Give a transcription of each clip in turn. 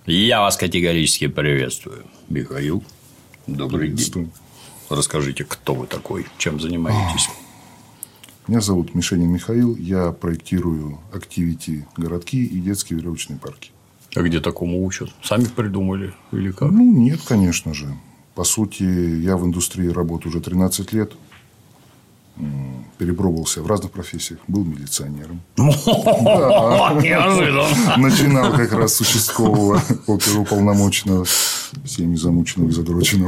Я вас категорически приветствую, Михаил. Добрый день. Расскажите, кто вы такой, чем занимаетесь? Меня зовут Мишенин Михаил. Я проектирую активити городки и детские веревочные парки. А где такому учат? Сами придумали или как? Нет, конечно же. По сути, я в индустрии работаю уже 13 лет. Перепробовался в разных профессиях. Был милиционером. Неожиданно. Начинал как раз с участкового оперуполномоченного, всеми замученного и задроченного.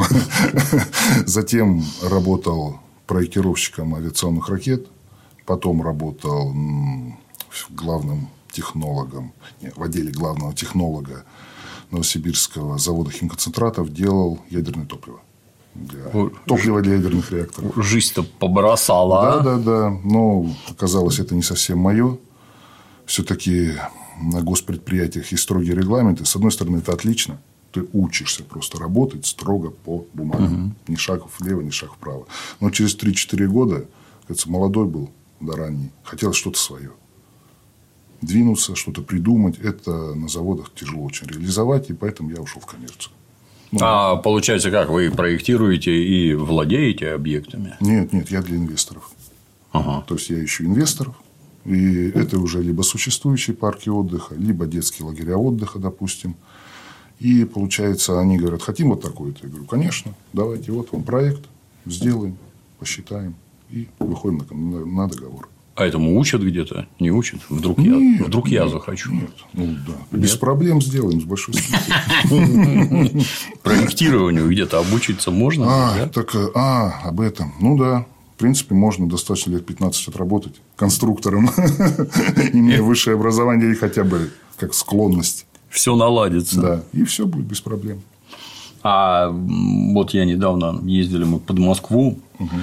Затем работал проектировщиком авиационных ракет. Потом работал главным технологом, в отделе главного технолога Новосибирского завода химконцентратов. Делал ядерное топливо. Топливо для ядерных реакторов. Жизнь-то побросала. Да. Но оказалось, это не совсем мое. Все-таки на госпредприятиях есть строгие регламенты. С одной стороны, это отлично. Ты учишься просто работать строго по бумагам. Ни шаг влево, ни шаг вправо. Но через 3-4 года, кажется, молодой был, да ранний, хотелось что-то свое. Двинуться, что-то придумать. Это на заводах тяжело очень реализовать. И поэтому я ушел в коммерцию. А получается, как вы проектируете и владеете объектами? Нет, я для инвесторов. То есть я ищу инвесторов. И это уже либо существующие парки отдыха, либо детские лагеря отдыха, допустим. И получается, они говорят, хотим вот такой-то. Я говорю, конечно, давайте, вот вам проект, сделаем, посчитаем и выходим на договор. А этому учат где-то? Не учат? Вдруг я захочу? Нет. Без проблем сделаем, с большой скидкой. Проектированию где-то обучиться можно? Об этом. Да. В принципе, можно достаточно лет 15 отработать конструктором, имея высшее образование или хотя бы как склонность. Все наладится. Да. И все будет без проблем. А вот я недавно ездили мы под Москву.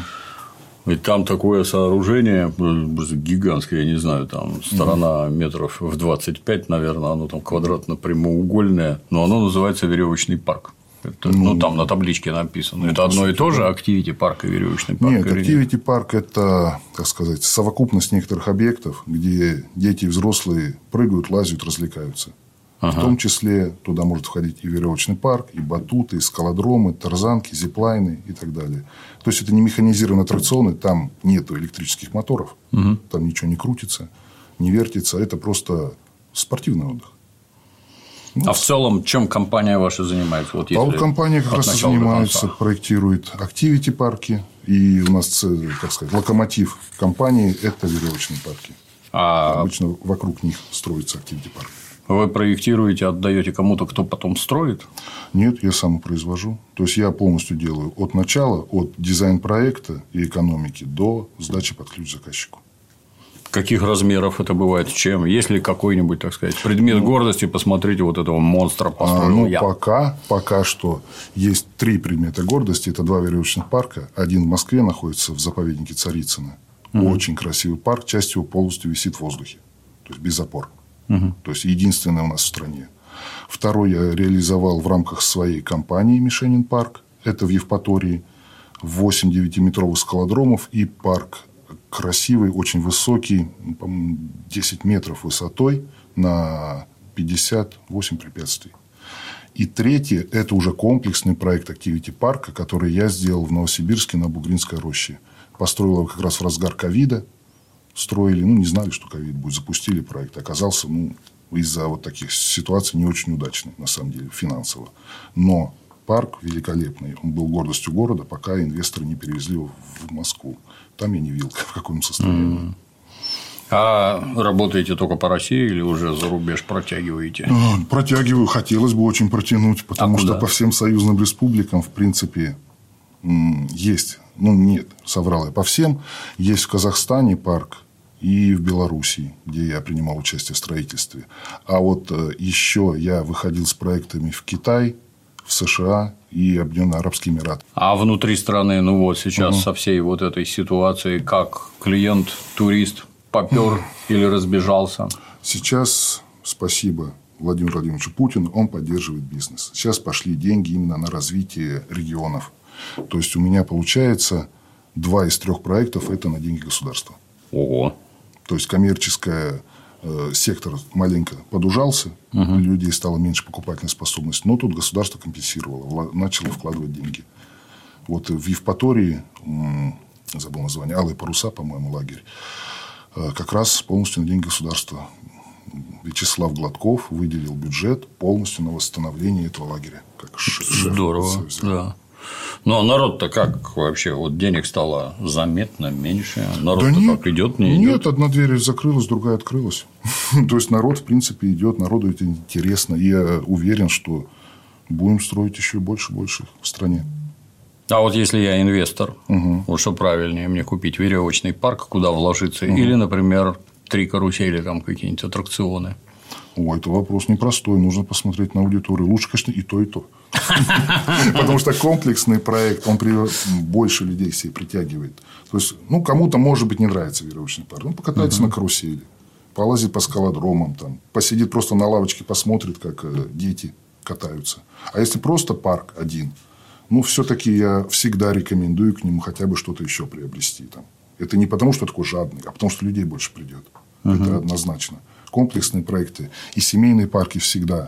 И там такое сооружение гигантское, я не знаю, там сторона метров в 25, наверное, оно там квадратно-прямоугольное, но оно называется веревочный парк. Это, там на табличке написано. Это одно и то же, активити парк и веревочный парк? Нет, активити парк – это, так сказать, совокупность некоторых объектов, где дети и взрослые прыгают, лазят, развлекаются. В том числе туда может входить и веревочный парк, и батуты, и скалодромы, тарзанки, зиплайны и так далее. То есть, это не механизированные аттракционы, там нету электрических моторов, там ничего не крутится, не вертится. Это просто спортивный отдых. А в целом, чем компания ваша занимается? Компания как раз и занимается, проектирует активити парки. И у нас, так сказать, локомотив компании – это веревочные парки. Обычно вокруг них строится активити парк. Вы проектируете, отдаете кому-то, кто потом строит? Нет, я сам произвожу. То есть, я полностью делаю от начала, от дизайн-проекта и экономики до сдачи под ключ заказчику. Каких размеров это бывает? Чем? Есть ли какой-нибудь, так сказать, предмет гордости? Посмотрите, вот этого монстра построил я. Пока что есть 3 предмета гордости. Это 2 веревочных парка. Один в Москве находится в заповеднике Царицына. Очень красивый парк. Часть его полностью висит в воздухе. То есть, без опор. То есть, единственный у нас в стране. Второй я реализовал в рамках своей компании «Мишенин парк». Это в Евпатории. 8 9-метровых скалодромов и парк красивый, очень высокий, по-моему, 10 метров высотой на 58 препятствий. И третье – это уже комплексный проект активити парка, который я сделал в Новосибирске на Бугринской роще. Построил его как раз в разгар ковида. Строили, не знали, что ковид будет, запустили проект. Оказался, из-за вот таких ситуаций не очень удачный, на самом деле, финансово. Но парк великолепный. Он был гордостью города, пока инвесторы не перевезли его в Москву. Там я не видел, в каком состоянии. А работаете только по России или уже за рубеж протягиваете? Протягиваю. Хотелось бы очень протянуть, потому что по всем союзным республикам, в принципе, есть. Нет, соврал я. По всем. Есть в Казахстане парк и в Белоруссии, где я принимал участие в строительстве. А вот еще я выходил с проектами в Китай, в США и Объединенные Арабские Эмираты. А внутри страны, сейчас со всей вот этой ситуацией, как клиент, турист попер или разбежался? Сейчас, спасибо Владимиру Владимировичу Путину, он поддерживает бизнес. Сейчас пошли деньги именно на развитие регионов. То есть, у меня получается 2 из 3 проектов – это на деньги государства. Ого. То есть, коммерческая сектор маленько подужался, у людей стало меньше покупательной способности, но тут государство компенсировало, начало вкладывать деньги. Вот в Евпатории, забыл название, Алые паруса, по-моему, лагерь, как раз полностью на деньги государства. Вячеслав Гладков выделил бюджет полностью на восстановление этого лагеря. Как здорово, да. Ну, а народ-то как вообще? Вот денег стало заметно меньше. Народ-то как идет, не идет? Нет, одна дверь закрылась, другая открылась. То есть, народ, в принципе, идет, народу это интересно. И я уверен, что будем строить еще больше и больше в стране. А вот если я инвестор, вот что правильнее, мне купить веревочный парк, куда вложиться, или, например, 3 карусели, там какие-нибудь аттракционы? О, это вопрос непростой. Нужно посмотреть на аудиторию. Лучше, конечно, и то, и то. Потому что комплексный проект, он больше людей себе притягивает. То есть, кому-то, может быть, не нравится веревочный парк. Он покатается на карусели, полазит по скалодромам, там, посидит просто на лавочке, посмотрит, как дети катаются. А если просто парк один, все-таки я всегда рекомендую к нему хотя бы что-то еще приобрести. Там. Это не потому, что такой жадный, а потому, что людей больше придет. Это однозначно. Комплексные проекты и семейные парки всегда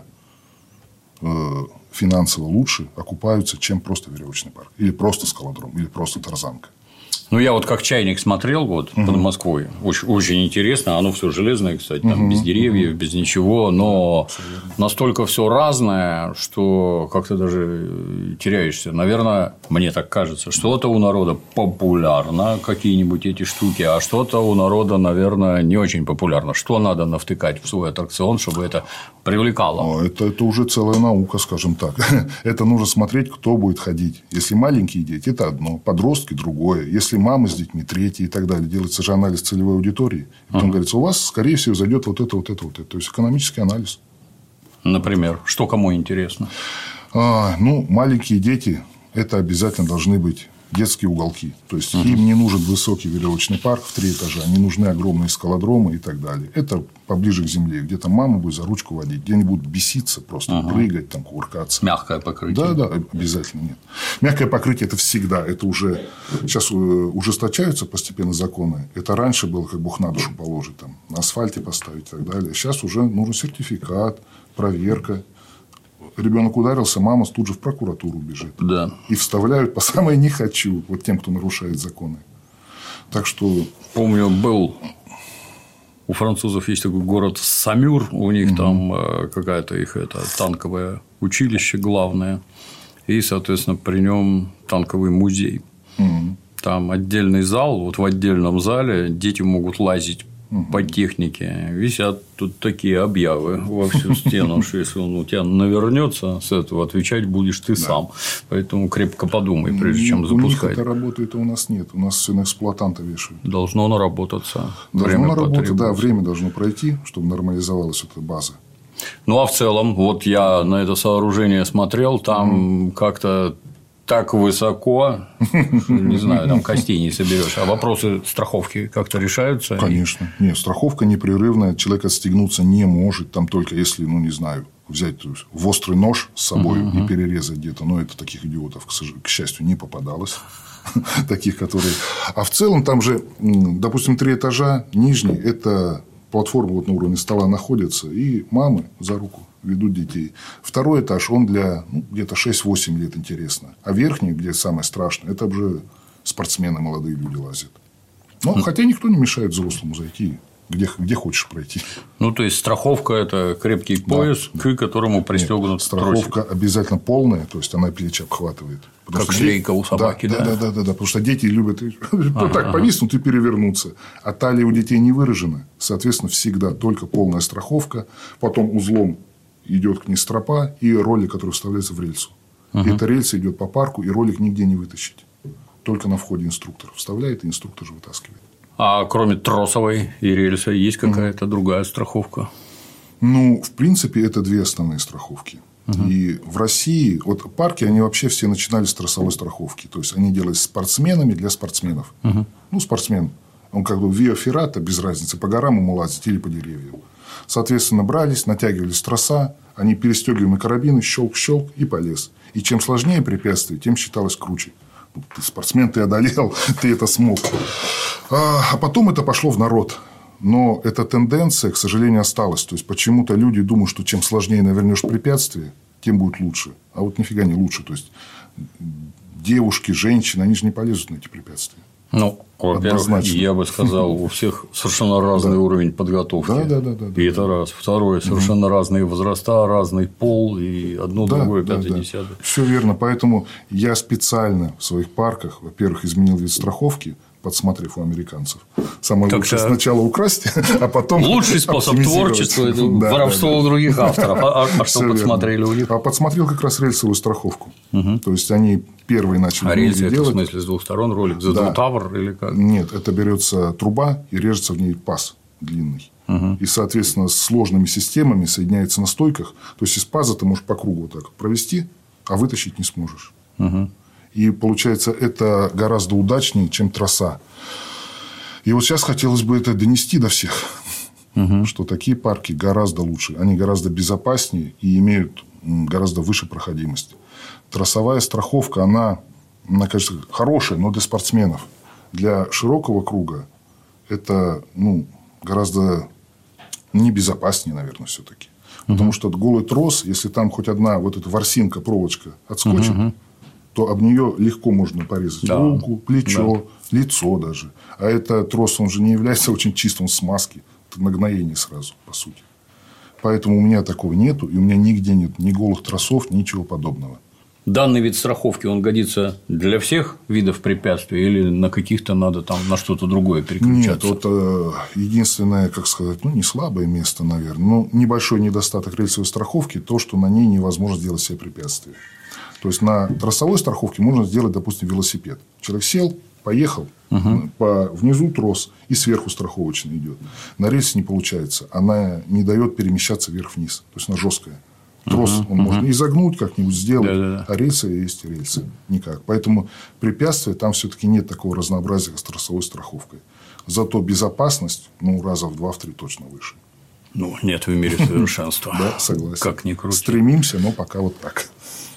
финансово лучше окупаются, чем просто веревочный парк. Или просто скалодром, или просто тарзанка. Ну, я вот как чайник смотрел вот под Москвой. Очень, очень интересно. Оно все железное, кстати, там без деревьев, без ничего, но настолько все разное, что как-то даже теряешься. Наверное, мне так кажется, что-то у народа популярно, какие-нибудь эти штуки, а что-то у народа, наверное, не очень популярно. Что надо навтыкать в свой аттракцион, чтобы это привлекало? Это уже целая наука, скажем так. Это нужно смотреть, кто будет ходить. Если маленькие дети, это одно, подростки – другое. Если мамы с детьми, третьи и так далее. Делается же анализ целевой аудитории. И потом говорится, у вас, скорее всего, зайдет вот это. То есть, экономический анализ. Например, что кому интересно? Маленькие дети – это обязательно должны быть детские уголки. То есть, им не нужен высокий веревочный парк в 3 этажа, не нужны огромные скалодромы и так далее. Это поближе к земле, где там мама будет за ручку водить, где они будут беситься, просто прыгать, там, кувыркаться. Мягкое покрытие. Да, обязательно нет. Мягкое покрытие – это всегда. Это уже сейчас ужесточаются постепенно законы. Это раньше было, как Бог на душу положит, там, на асфальте поставить и так далее. Сейчас уже нужен сертификат, проверка. Ребенок ударился, мама тут же в прокуратуру бежит. Да. И вставляют по самое не хочу вот тем, кто нарушает законы. Так что... Помню, был у французов есть такой город Самюр, у них там какая-то их танковое училище главное, и, соответственно, при нем танковый музей. Там отдельный зал, вот в отдельном зале дети могут лазить по технике. Висят тут такие объявы во всю стену, что если он у тебя навернется с этого, отвечать будешь ты сам. Поэтому крепко подумай, прежде чем запускать. У них это работает, а у нас нет. У нас все на эксплуатанта вешают. Должно наработаться. Должно наработаться, да, время должно пройти, чтобы нормализовалась эта база. Ну, а в целом, вот я на это сооружение смотрел, там как-то так высоко, не знаю, там костей не соберешь. А вопросы страховки как-то решаются? Конечно. Нет, страховка непрерывная, человек отстегнуться не может, там только если, не знаю, взять в острый нож с собой и перерезать где-то. Но это таких идиотов, к счастью, не попадалось. Таких, которые... А в целом там же, допустим, 3 этажа, нижний – это платформа вот на уровне стола находится, и мамы за руку ведут детей. 2 этаж, он для где-то 6-8 лет интересно. А верхний, где самое страшное, это уже спортсмены, молодые люди лазят. Хотя никто не мешает взрослому зайти, где хочешь пройти. Ну, то есть, страховка – это крепкий пояс, к которому пристегнут страховка обязательно полная, то есть, она плечи обхватывает. Как шлейка у собаки, да? Да. Потому что дети любят так повиснуть и перевернуться. А талия у детей не выражена. Соответственно, всегда только полная страховка, потом узлом идет к ней стропа и ролик, который вставляется в рельсу. И эта рельса идет по парку, и ролик нигде не вытащить. Только на входе инструктор вставляет, и инструктор же вытаскивает. А кроме тросовой и рельса есть какая-то другая страховка? В принципе, это 2 основные страховки. И в России, вот парки, они вообще все начинали с тросовой страховки. То есть, они делались спортсменами для спортсменов. Спортсмен, он как бы виа феррата, без разницы, по горам ему лазить или по деревьям. Соответственно, брались, натягивались троса, они перестегиваемые карабины, щелк-щелк и полез. И чем сложнее препятствие, тем считалось круче. Ты спортсмен, ты одолел, ты это смог. А потом это пошло в народ. Но эта тенденция, к сожалению, осталась. То есть, почему-то люди думают, что чем сложнее навернешь препятствие, тем будет лучше. А вот нифига не лучше. То есть, девушки, женщины, они же не полезут на эти препятствия. Ну, во-первых, я бы сказал, у всех совершенно разный уровень подготовки. Да. И это раз. Второе, совершенно разные возраста, разный пол, и одно, другое, пятое, десятое. Все верно. Поэтому я специально в своих парках, во-первых, изменил вид страховки, подсмотрев у американцев. Самое лучшее сначала украсть, а потом лучший способ творчества – это воровство у других авторов. А что подсмотрели у них? А подсмотрел как раз рельсовую страховку. То есть, они первые начали рельсы – это в делать. смысле с двух сторон ролик? За двутавр или как? Нет, это берется труба и режется в ней паз длинный. И, соответственно, с сложными системами соединяется на стойках. То есть, из паза ты можешь по кругу вот так провести, а вытащить не сможешь. И получается, это гораздо удачнее, чем троса. И вот сейчас хотелось бы это донести до всех, что такие парки гораздо лучше. Они гораздо безопаснее и имеют гораздо выше проходимость. Трассовая страховка, она, конечно, хорошая, но для спортсменов. Для широкого круга это гораздо небезопаснее, наверное, все-таки. Потому что голый трос, если там хоть одна вот эта ворсинка, проволочка отскочит, то об нее легко можно порезать руку, плечо, лицо даже. А этот трос, он же не является очень чистым, он смазки. Это нагноение сразу, по сути. Поэтому у меня такого нету, и у меня нигде нет ни голых тросов, ничего подобного. Данный вид страховки, он годится для всех видов препятствий или на каких-то надо там на что-то другое переключаться? Нет, вот единственное, как сказать, не слабое место, наверное, но небольшой недостаток рельсовой страховки – то, что на ней невозможно сделать себе препятствия. То есть, на трассовой страховке можно сделать, допустим, велосипед. Человек сел, поехал, внизу трос и сверху страховочный идет. На рельсе не получается. Она не дает перемещаться вверх-вниз. То есть, она жесткая. Трос он можно изогнуть, как-нибудь сделать, а рельсы есть рельсы. Никак. Поэтому препятствия там все-таки нет такого разнообразия, как с трассовой страховкой. Зато безопасность раза в 2-3 точно выше. Нет в мире совершенства. Да, согласен. Как ни крути. Стремимся, но пока вот так.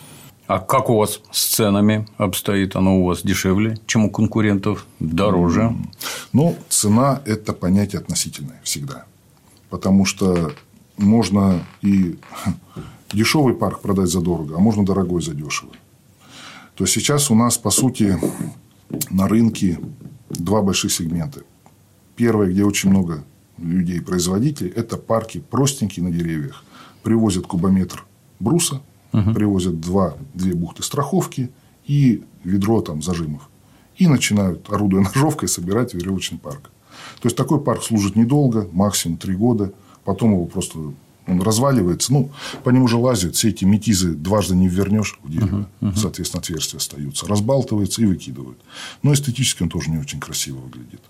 А как у вас с ценами обстоит? Оно у вас дешевле, чем у конкурентов? Дороже? Цена – это понятие относительное всегда. Потому что можно и дешевый парк продать задорого, а можно дорогой за дешево. То есть, сейчас у нас, по сути, на рынке два больших сегмента. Первое, где очень много людей, производителей, это парки простенькие на деревьях. Привозят кубометр бруса, привозят две бухты страховки и ведро зажимов. И начинают, орудуя ножовкой, собирать веревочный парк. То есть, такой парк служит недолго, максимум 3 года. Потом его просто разваливается. По нему же лазят. Все эти метизы дважды не ввернешь в дерево. Соответственно, отверстия остаются. Разбалтывается и выкидывают. Но эстетически он тоже не очень красиво выглядит.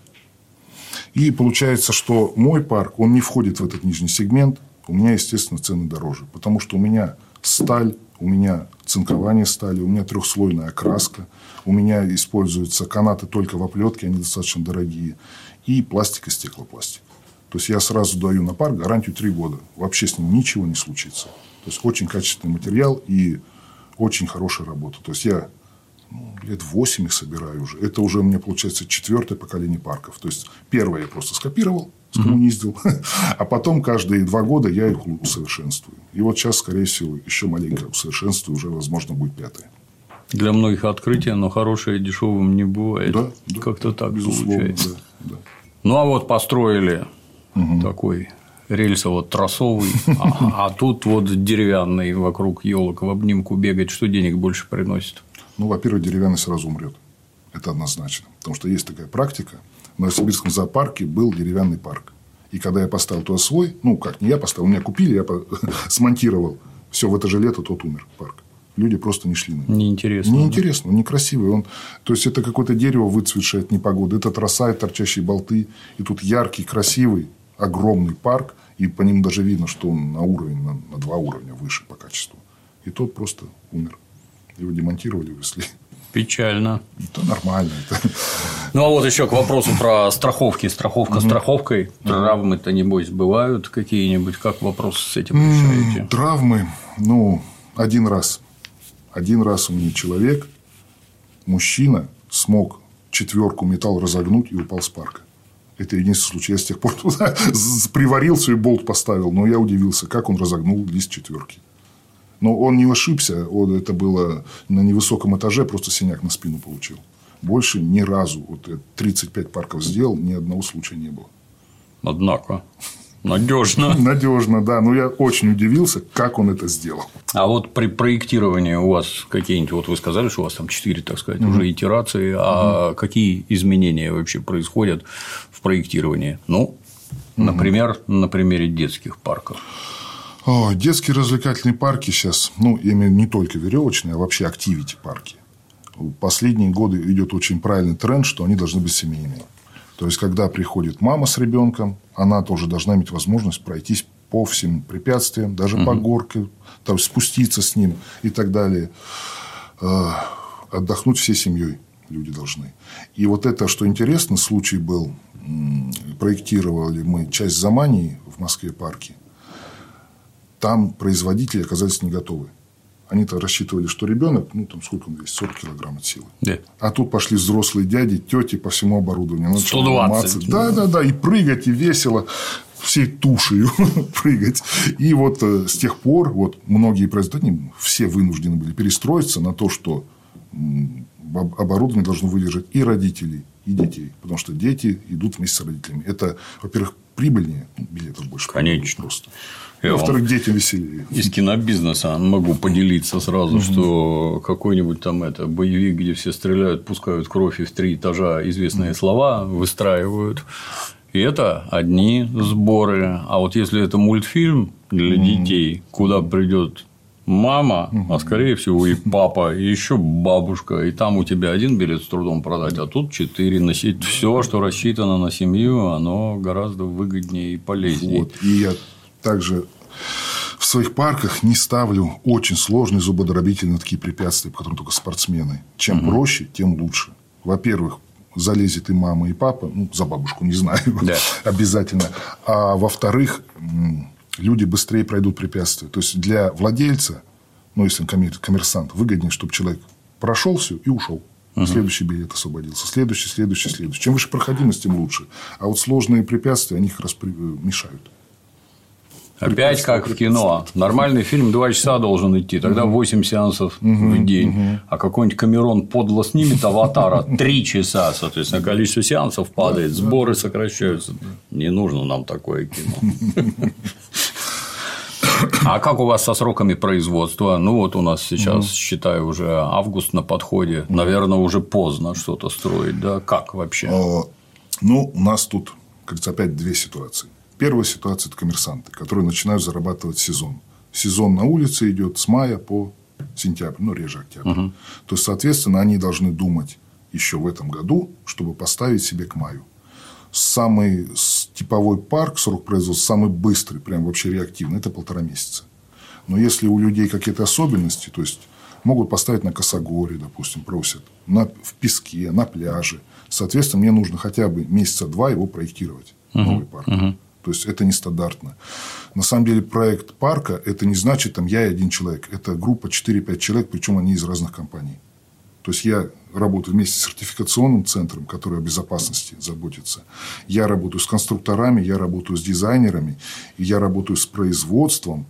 И получается, что мой парк, он не входит в этот нижний сегмент. У меня, естественно, цены дороже. Потому что у меня сталь, у меня цинкование стали, у меня 3-слойная окраска, у меня используются канаты только в оплетке, они достаточно дорогие, и пластик и стеклопластик. То есть, я сразу даю на парк гарантию 3 года. Вообще с ним ничего не случится. То есть, очень качественный материал и очень хорошая работа. То есть, я лет 8 их собираю уже. Это уже у меня, получается, 4-е поколение парков. То есть, первое я просто скопировал, скоммуниздил, а потом каждые 2 года я их усовершенствую. И вот сейчас, скорее всего, еще маленько усовершенствую, уже, возможно, будет 5-е. Для многих открытие, но хорошее дешевым не бывает. Да, как-то так безусловно, получается. Да. А вот построили такой рельсово-трассовый, а тут вот деревянный вокруг елок в обнимку бегать, что денег больше приносит? Во-первых, деревянный сразу умрет. Это однозначно. Потому что есть такая практика. В Новосибирском зоопарке был деревянный парк. И когда я поставил туда свой, не я поставил, меня купили, я смонтировал. Все, в это же лето тот умер, парк. Люди просто не шли на него. Неинтересно. Неинтересно, он некрасивый. То есть, это какое-то дерево, выцветшее от непогоды. Это троса, это торчащие болты. И тут яркий, красивый, огромный парк. И по нему даже видно, что он на уровень, на 2 уровня выше по качеству. И тот просто умер. Его демонтировали, увезли. Печально. Это нормально. А вот еще к вопросу про страховки. Страховка страховкой. Травмы-то, небось, бывают какие-нибудь? Как вопрос с этим решаете? Травмы, один раз. Один раз у меня человек, мужчина, смог 4 металл разогнуть и упал с парка. Это единственный случай. Я с тех пор туда приварился и болт поставил. Но я удивился, как он разогнул лист четверки. Но он не ошибся. Это было на невысоком этаже, просто синяк на спину получил. Больше ни разу. 35 парков сделал, ни одного случая не было. Однако. Надежно. Надежно, да. Но я очень удивился, как он это сделал. А вот при проектировании у вас какие-нибудь, вот вы сказали, что у вас там 4, так сказать, уже итерации, а какие изменения вообще происходят в проектировании? Ну, например, на примере детских парков. Детские развлекательные парки сейчас, я имею не только веревочные, а вообще активити парки. В последние годы идет очень правильный тренд, что они должны быть семейными. То есть, когда приходит мама с ребенком, она тоже должна иметь возможность пройтись по всем препятствиям, даже по горке, там, спуститься с ним и так далее. Отдохнуть всей семьей люди должны. И вот это, что интересно, случай был, проектировали мы часть Замании в Москве парке. Там производители оказались не готовы. Они-то рассчитывали, что ребенок, сколько он весит, 40 килограмм от силы. Да. А тут пошли взрослые дяди, тети по всему оборудованию. 120. Да, и прыгать, и весело, всей тушей прыгать. И вот с тех пор многие производители, все вынуждены были перестроиться на то, что оборудование должно выдержать и родителей, и детей. Потому что дети идут вместе с родителями. Это, во-первых, прибыльнее, билетов больше. Конечно. Просто. Я во-вторых, детям веселее. Из кинобизнеса могу поделиться сразу, что какой-нибудь там боевик, где все стреляют, пускают кровь и в 3 этажа известные слова выстраивают. И это одни сборы. А вот если это мультфильм для детей, куда придет мама, а скорее всего и папа, и еще бабушка, и там у тебя 1 билет с трудом продать, а тут 4. Носить все, что рассчитано на семью, оно гораздо выгоднее и полезнее. И я также в своих парках не ставлю очень сложные зубодробительные такие препятствия, по которым только спортсмены. Чем проще, тем лучше. Во-первых, залезет и мама, и папа, за бабушку не знаю, обязательно. А во-вторых, люди быстрее пройдут препятствия. То есть, для владельца, если он коммерсант, выгоднее, чтобы человек прошел все и ушел. Следующий билет освободился. Следующий. Чем выше проходимость, тем лучше. А вот сложные препятствия, они как раз мешают. Опять как в кино. Нормальный фильм 2 часа должен идти. Тогда 8 сеансов в день. А какой-нибудь Камерон подло снимет «Аватара» 3 часа. Соответственно, количество сеансов падает, сборы сокращаются. Не нужно нам такое кино. А как у вас со сроками производства? У нас сейчас, считаю, уже август на подходе. Наверное, уже поздно что-то строить. Да? Как вообще? У нас тут, как говорится, опять 2 ситуации. Первая ситуация – это коммерсанты, которые начинают зарабатывать сезон. Сезон на улице идет с мая по сентябрь, реже октябрь. То есть, соответственно, они должны думать еще в этом году, чтобы поставить себе к маю. Самый типовой парк, срок производства, самый быстрый, прям вообще реактивный – это 1,5 месяца. Но если у людей какие-то особенности, то есть, могут поставить на косогоре, допустим, просят, в песке, на пляже. Соответственно, мне нужно хотя бы 2 месяца его проектировать, новый парк. То есть, это нестандартно. На самом деле, проект парка – это не значит, я и 1 человек. Это группа 4-5 человек, причем они из разных компаний. То есть, я работаю вместе с сертификационным центром, который о безопасности заботится. Я работаю с конструкторами, я работаю с дизайнерами, и я работаю с производством.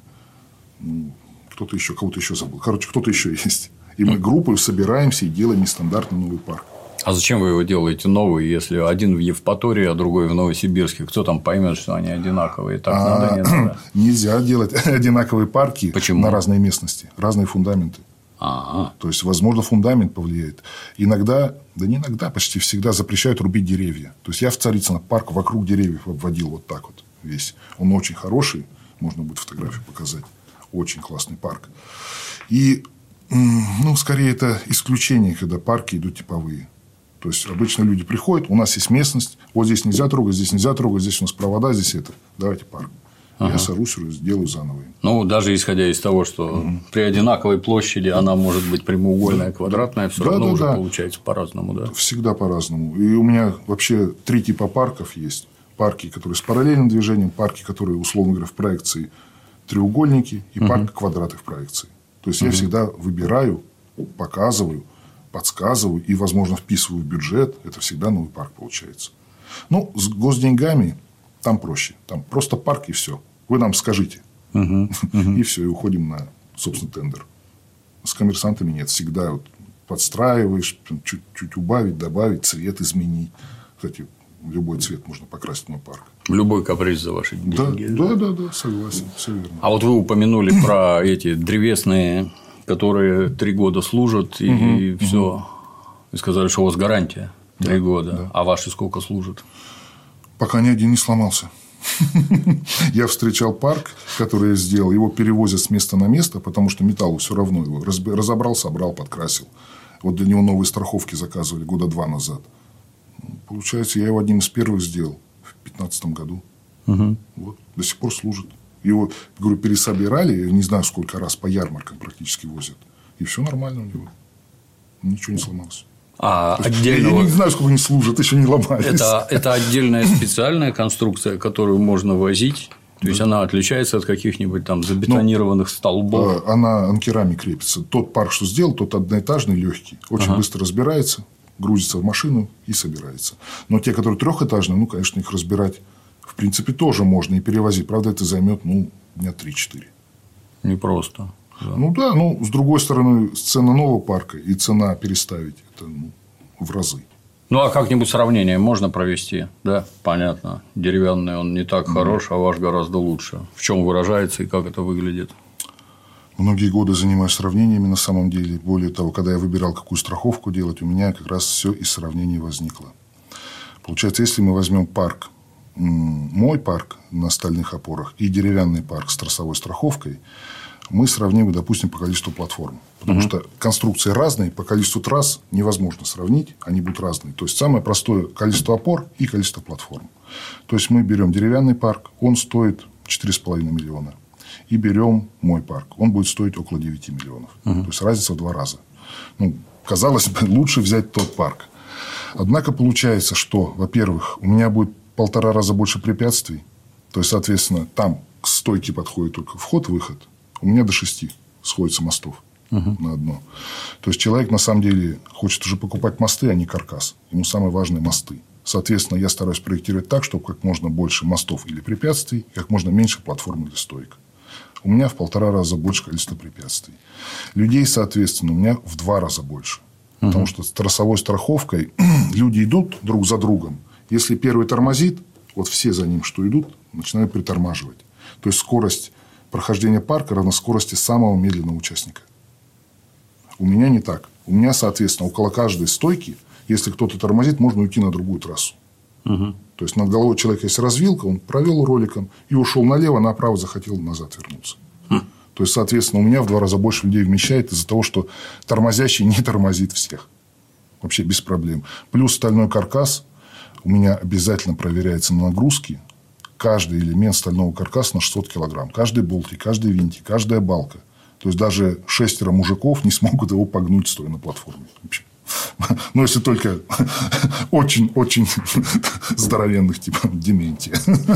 Кого-то еще забыл. Кто-то еще есть. И мы группой собираемся и делаем нестандартный новый парк. А зачем вы его делаете новый, если один в Евпатории, а другой в Новосибирске? Кто там поймет, что они одинаковые? Так надо, не надо? Нельзя делать одинаковые парки. Почему? На разные местности, разные фундаменты. То есть, возможно, фундамент повлияет. Иногда, не иногда, почти всегда запрещают рубить деревья. То есть, я в Царицыно парк вокруг деревьев обводил вот так вот весь. Он очень хороший. Можно будет фотографию показать. Очень классный парк. И, скорее, это исключение, когда парки идут типовые. То есть, обычно люди приходят, у нас есть местность, вот здесь нельзя трогать, здесь у нас провода, здесь это. Давайте парк. Я сорусь, сделаю заново. Даже исходя из того, что при одинаковой площади она может быть прямоугольная, квадратная, все равно уже получается по-разному. Да? Всегда по-разному. И у меня вообще 3 типа парков есть. Парки, которые с параллельным движением, парки, которые, условно говоря, в проекции треугольники, и парк квадраты в проекции. То есть, я всегда выбираю, показываю, подсказываю и, возможно, вписываю в бюджет. Это всегда новый парк получается. Ну, с госденьгами там проще. Там просто парк и все. Вы нам скажите. И все, и уходим на, собственно, тендер. С коммерсантами нет. Всегда вот подстраиваешь, чуть-чуть убавить, добавить, цвет изменить. Кстати, любой цвет можно покрасить на парк. Любой каприз за ваши деньги. Да, согласен. Все верно. А вот вы упомянули про эти древесные, которые 3 года служат, и все. Вы сказали, что у вас гарантия 3 года. Да. А ваши сколько служат? Пока ни один не сломался. Я встречал парк, который я сделал. Его перевозят с места на место, потому что металлу все равно его разобрал, собрал, подкрасил. Вот для него новые страховки заказывали 2 года назад. Получается, я его одним из первых сделал в 2015 году. Вот, до сих пор служит. Его, говорю, пересобирали, я не знаю, сколько раз по ярмаркам практически возят. И все нормально у него. Ничего не сломалось. Отдельного... Я не знаю, сколько они служат, еще не ломались. Это отдельная специальная конструкция, которую можно возить. То есть она отличается от каких-нибудь там забетонированных столбов. Она анкерами крепится. Тот парк, что сделал, тот одноэтажный, легкий. Очень быстро разбирается, грузится в машину и собирается. Но те, которые 3-этажные, конечно, их разбирать в принципе тоже можно и перевозить. Правда, это займет дня 3-4. Непросто. Да. С другой стороны, цена нового парка и цена переставить это в разы. А как-нибудь сравнение можно провести? Да, понятно. Деревянный он не так хорош, а ваш гораздо лучше. В чем выражается и как это выглядит? Многие годы занимаюсь сравнениями на самом деле. Более того, когда я выбирал, какую страховку делать, у меня как раз все из сравнений возникло. Получается, если мы возьмем парк, мой парк на стальных опорах и деревянный парк с тросовой страховкой, мы сравним, допустим, по количеству платформ. Потому что конструкции разные, по количеству трасс невозможно сравнить, они будут разные. То есть, самое простое количество опор и количество платформ. То есть, мы берем деревянный парк, он стоит 4,5 миллиона. И берем мой парк, он будет стоить около 9 миллионов. То есть, разница в 2 раза. Казалось бы, лучше взять тот парк. Однако, получается, что, во-первых, у меня будет 1,5 раза больше препятствий. То есть, соответственно, там к стойке подходит только вход-выход. У меня до 6 сходится мостов на одно. То есть, человек, на самом деле, хочет уже покупать мосты, а не каркас. Ему самое важное – мосты. Соответственно, я стараюсь проектировать так, чтобы как можно больше мостов или препятствий, как можно меньше платформ или стоек. У меня в 1,5 раза больше количество препятствий. Людей, соответственно, у меня в 2 раза больше. Потому что с тросовой страховкой люди идут друг за другом. Если первый тормозит, вот все за ним, что идут, начинают притормаживать. То есть, скорость прохождения парка равна скорости самого медленного участника. У меня не так. У меня, соответственно, около каждой стойки, если кто-то тормозит, можно уйти на другую трассу. То есть, над головой человека есть развилка, он провел роликом и ушел налево, направо захотел назад вернуться. То есть, соответственно, у меня в 2 раза больше людей вмещает из-за того, что тормозящий не тормозит всех. Вообще без проблем. Плюс стальной каркас у меня обязательно проверяется на нагрузки. Каждый элемент стального каркаса на 600 килограмм. Каждый болтик, каждый винтик, каждая балка. То есть, даже 6 мужиков не смогут его погнуть, стоя на платформе. Но если только очень-очень здоровенных, типа Дементия.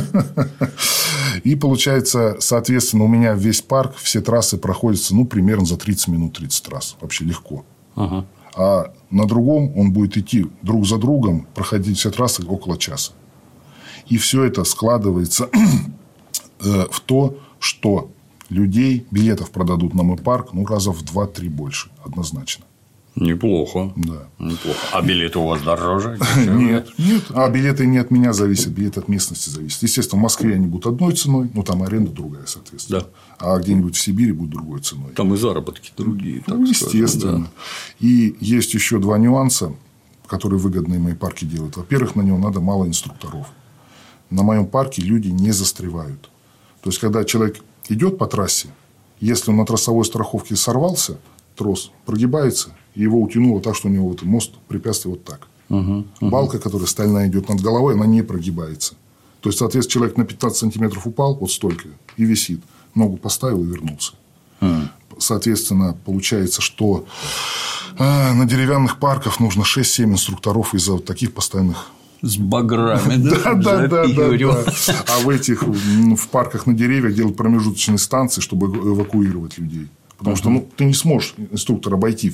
И получается, соответственно, у меня весь парк, все трассы проходятся примерно за 30 минут 30 трасс. Вообще легко. А на другом он будет идти друг за другом, проходить все трассы около часа. И все это складывается в то, что людей, билетов продадут на мой парк раза в 2-3 больше. Однозначно. Неплохо. Да. Неплохо. А билеты у вас дороже? Нет. А билеты не от меня зависят, билеты от местности зависят. Естественно, в Москве они будут одной ценой, там аренда другая, соответственно. Да. А где-нибудь в Сибири будет другой ценой. Там и заработки другие. Естественно. Да. И есть еще 2 нюанса, которые выгодные мои парки делают. Во-первых, на нем надо мало инструкторов. На моем парке люди не застревают. То есть, когда человек идет по трассе, если он на тросовой страховке сорвался, трос прогибается, и его утянуло так, что у него мост препятствие вот так. Балка, которая стальная идет над головой, она не прогибается. То есть, соответственно, человек на 15 сантиметров упал, вот столько, и висит. Ногу поставил и вернулся. Соответственно, получается, что на деревянных парках нужно 6-7 инструкторов из-за вот таких постоянных... С баграми, да? Да. А в парках на деревьях делают промежуточные станции, чтобы эвакуировать людей. Потому что ты не сможешь инструктора обойти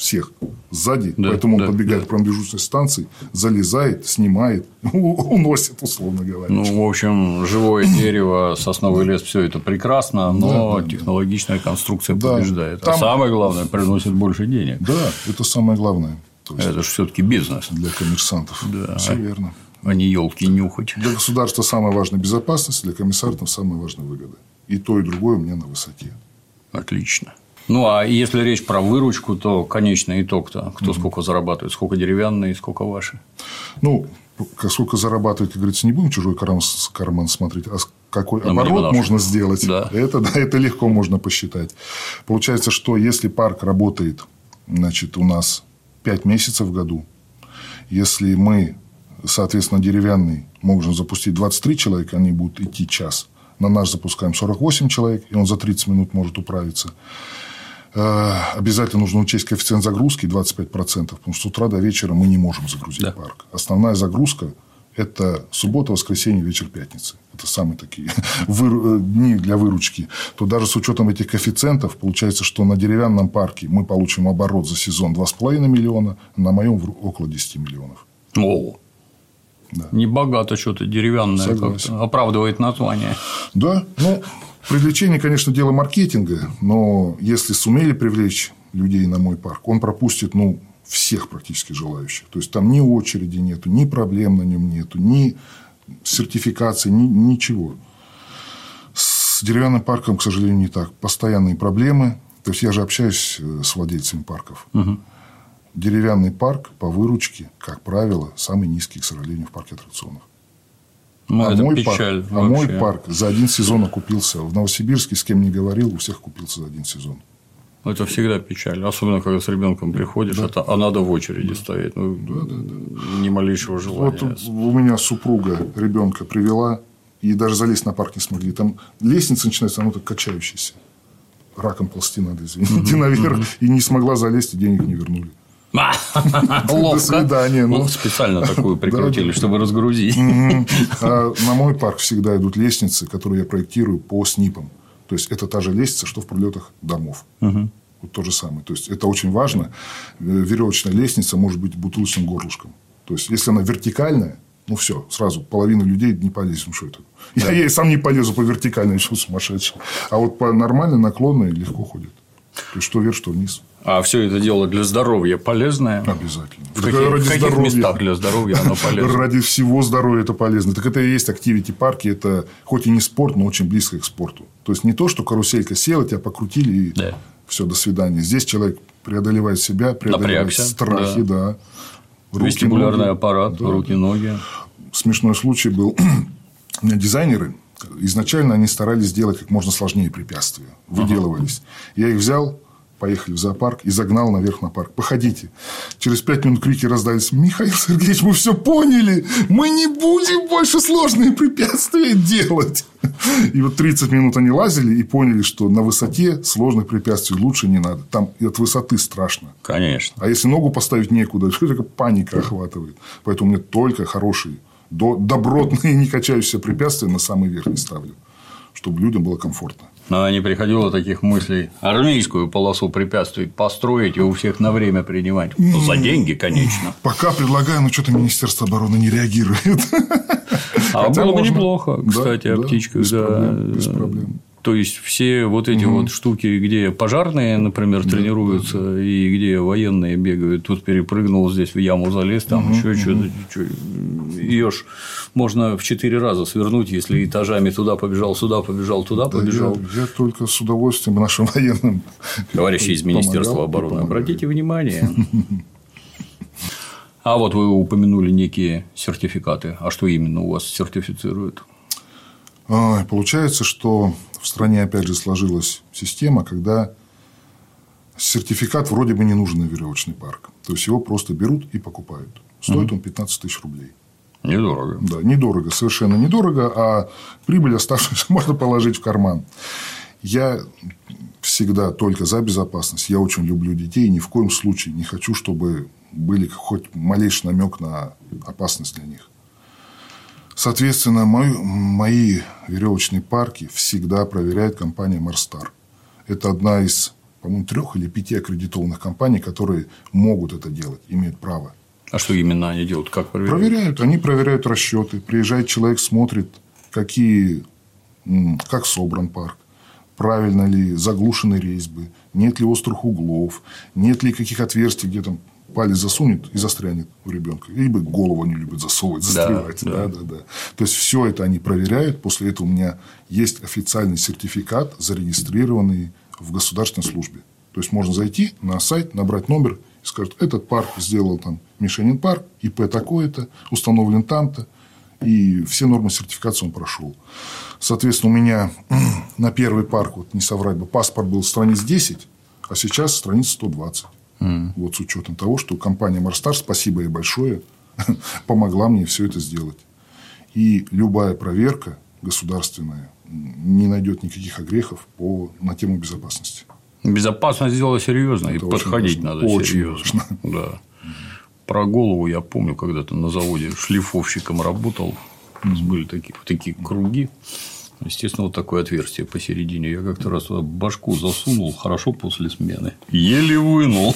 всех сзади, поэтому он подбегает к промежуточной станции, залезает, снимает, уносит, условно говоря. Ну, в общем, живое дерево, сосновый лес, все это прекрасно, но технологичная конструкция побеждает. Там... А самое главное, приносит больше денег. Да, это самое главное. То есть, это же все-таки бизнес. Для коммерсантов. Да. Все верно. А не елки нюхать. Для государства самая важная безопасность, для коммерсантов самая важная выгода. И то, и другое у меня на высоте. Отлично. Ну, а если речь про выручку, то конечный итог-то кто сколько зарабатывает, сколько деревянные, сколько ваши? Ну, сколько зарабатывает, как говорится, не будем чужой карман смотреть, а какой оборот можно сделать. Да. Это легко можно посчитать. Получается, что если парк работает, значит, у нас 5 месяцев в году, если мы, соответственно, деревянный можем запустить 23 человека, они будут идти час. На наш запускаем 48 человек, и он за 30 минут может управиться. Обязательно нужно учесть коэффициент загрузки 25%, потому что с утра до вечера мы не можем загрузить парк. Основная загрузка – это суббота, воскресенье, вечер пятницы. Это самые такие дни для выручки. То даже с учетом этих коэффициентов получается, что на деревянном парке мы получим оборот за сезон 2,5 миллиона, на моем около 10 миллионов. О, да. Небогато что-то деревянное как-то оправдывает название. Да, ну, привлечение, конечно, дело маркетинга, но если сумели привлечь людей на мой парк, он пропустит, всех практически желающих. То есть, там ни очереди нету, ни проблем на нем нету, ни сертификации, ничего. С деревянным парком, к сожалению, не так. Постоянные проблемы. То есть, я же общаюсь с владельцами парков. Угу. Деревянный парк по выручке, как правило, самый низкий, к сожалению, в парке аттракционов. Мой парк за один сезон окупился. В Новосибирске, с кем не говорил, у всех окупился за один сезон. Это всегда печаль. Особенно, когда с ребенком приходишь, а надо в очереди стоять. Ни малейшего желания. Вот у меня супруга ребенка привела, и даже залезть на парк не смогли. Там лестница начинается, она так качающаяся. Раком ползти надо, извините, наверх. И не смогла залезть, и денег не вернули. Ловко. До свидания. Специально такую прикрутили, чтобы разгрузить. На мой парк всегда идут лестницы, которые я проектирую по СНИПам. То есть, это та же лестница, что в пролетах домов. Вот то же самое. То есть, это очень важно. Веревочная лестница может быть бутылочным горлышком. То есть, если она вертикальная, все, сразу половина людей не полезет. Что это? Я и сам не полезу по вертикальной, что сумасшедший. А вот по нормальной наклонной легко ходит. То есть, что вверх, что вниз. А все это дело для здоровья полезное? Обязательно. В каких местах для здоровья оно полезно? Ради всего здоровья это полезно. Так это и есть активити-парки. Это хоть и не спорт, но очень близко к спорту. То есть, не то, что каруселька села, тебя покрутили и все, до свидания. Здесь человек преодолевает себя, преодолевает страхи. Да. Вестибулярный аппарат, руки, ноги. Смешной случай был. У меня дизайнеры, изначально они старались сделать как можно сложнее препятствия. Выделывались. Я их взял, поехали в зоопарк и загнал наверх на парк. Походите. Через 5 минут крики раздались. Михаил Сергеевич, мы все поняли. Мы не будем больше сложные препятствия делать. И вот 30 минут они лазили и поняли, что на высоте сложных препятствий лучше не надо. Там и от высоты страшно. Конечно. А если ногу поставить некуда, то паника охватывает. Поэтому мне только хорошие, добротные, не качающиеся препятствия на самый верх не ставлю. Чтобы людям было комфортно. Но не приходило таких мыслей армейскую полосу препятствий построить и у всех на время принимать. За деньги, конечно. Пока предлагаю, но что-то Министерство обороны не реагирует. А было бы неплохо, кстати, о птичках. Без проблем. То есть, все вот эти вот штуки, где пожарные, например, тренируются, и где военные бегают, тут перепрыгнул, здесь в яму залез, там еще что-то. Ее ж можно в 4 раза свернуть, если этажами туда побежал, сюда побежал, туда побежал. Я только с удовольствием нашим военным. Товарищи из Министерства обороны, обратите внимание. А вот вы упомянули некие сертификаты. А что именно у вас сертифицируют? Получается, что в стране, опять же, сложилась система, когда сертификат вроде бы не нужен на веревочный парк. То есть, его просто берут и покупают. Стоит он 15 тысяч рублей. Недорого. Да, недорого. Совершенно недорого. А прибыль оставшуюся можно положить в карман. Я всегда только за безопасность. Я очень люблю детей. И ни в коем случае не хочу, чтобы были хоть малейший намек на опасность для них. Соответственно, мои веревочные парки всегда проверяет компания Марстар. Это одна из по-моему, 3 или 5 аккредитованных компаний, которые могут это делать, имеют право. А что именно они делают? Как проверяют? Они проверяют расчеты. Приезжает человек, смотрит, как собран парк, правильно ли заглушены резьбы, нет ли острых углов, нет ли каких отверстий, где там палец засунет и застрянет у ребенка. Либо голову не любят засовывать, застревать. Да. То есть, все это они проверяют. После этого у меня есть официальный сертификат, зарегистрированный в государственной службе. То есть, можно зайти на сайт, набрать номер и сказать, этот парк сделал там Мишенин парк, ИП такое-то, установлен там-то. И все нормы сертификации он прошел. Соответственно, у меня на первый парк, вот не соврать бы, паспорт был страниц 10, а сейчас страниц 120. Вот с учетом того, что компания Марстар, спасибо ей большое, помогла мне все это сделать. И любая проверка государственная не найдет никаких огрехов на тему безопасности. Безопасность дело серьезное, и подходить надо серьезно. Да. Про голову я помню, когда-то на заводе шлифовщиком работал. У нас были такие круги. Естественно, вот такое отверстие посередине. Я как-то раз туда башку засунул, хорошо после смены. Еле вынул.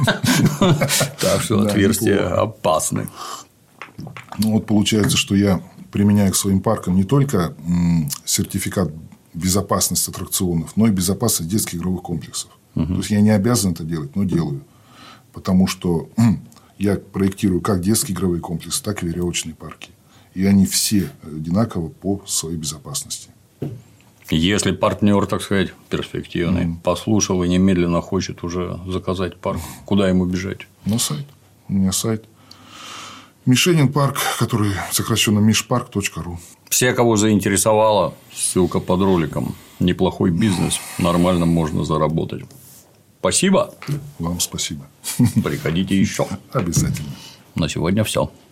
Так что отверстия опасны. Ну, вот получается, что я применяю к своим паркам не только сертификат безопасности аттракционов, но и безопасность детских игровых комплексов. То есть, я не обязан это делать, но делаю. Потому что я проектирую как детские игровые комплексы, так и веревочные парки. И они все одинаково по своей безопасности. Если партнер, так сказать, перспективный, послушал и немедленно хочет уже заказать парк, куда ему бежать? На сайт. У меня сайт. Мишенин парк, который сокращенно mishpark.ru. Все, кого заинтересовало, ссылка под роликом. Неплохой бизнес, нормально можно заработать. Спасибо. Вам спасибо. Приходите еще. Обязательно. На сегодня все.